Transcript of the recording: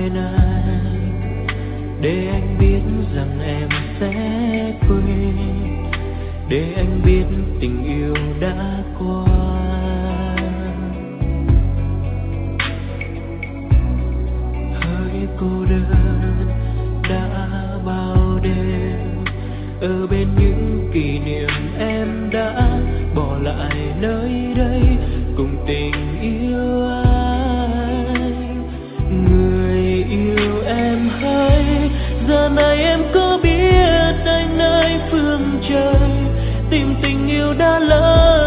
bên anh, để anh biết rằng em sẽ quên, để anh biết tình yêu đã qua. Hỡi cô đơn đã bao đêm ở bên những kỷ niệm em đã bỏ lại nơi đây cùng tình yêu anh. Người yêu em hỡi, giờ này em có biết anh nơi phương trời tìm tình yêu đã lỡ